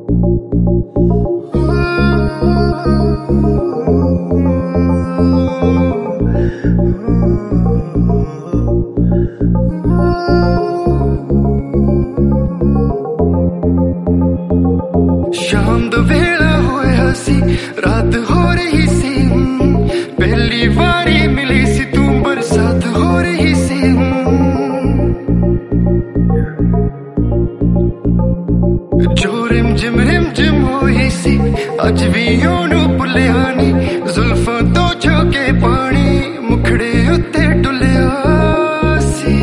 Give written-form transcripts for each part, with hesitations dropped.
शाम दा वेला होया सी, रात हो रही सी, पहली बारी मिली सी तू, बरसात हो रही सी। जो रिम जिम होई सी, अज भी ओनू भुलिया नी, जुल्फां तो झोंके पानी मुखड़े उत्ते डुलिया सी।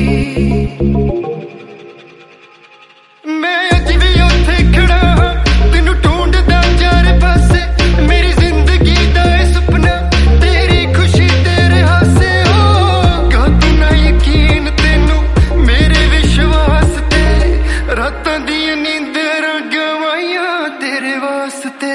मैं अज भी उत्थे खड़ा हां, तेनू ढूंढदा चारे पासे, मेरी जिंदगी दा ए सुपना, तेरी खुशी तेरे हासे। होगा तू ना यकीन तेनू मेरे विश्वास ते, रातां दी नींदर गवाइयां तेरे वास्ते।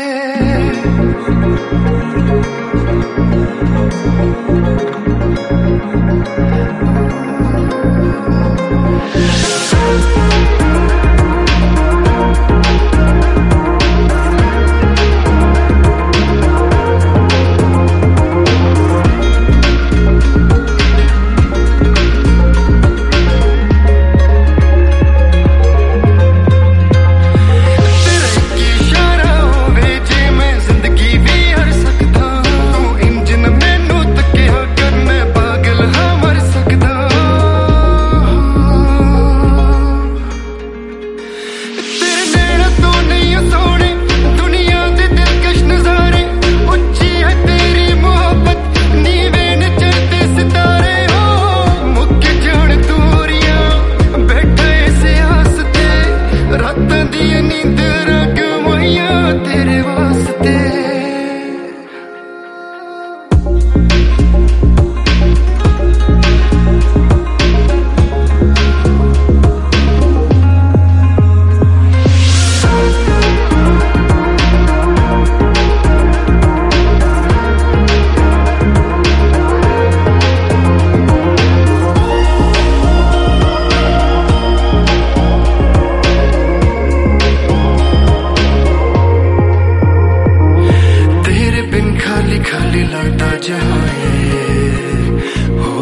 खाली लगता जहां हो,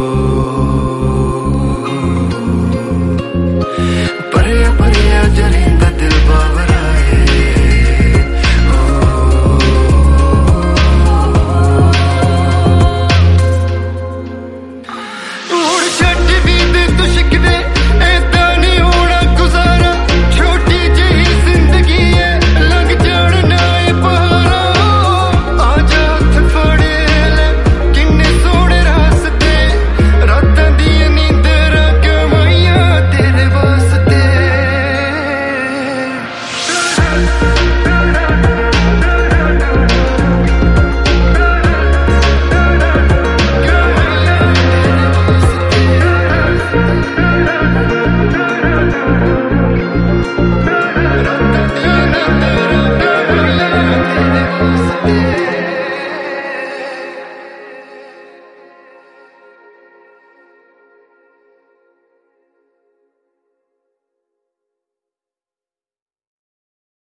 परिया परिया जरींदा दिल बावराए हो। हुण छड्ड भी दे तू शिकवे, ऐदा नहीं होना गुजारा, छोटी जही जिंदगी है लंघ जाण ना ए पहाड़ा। We'll be right back.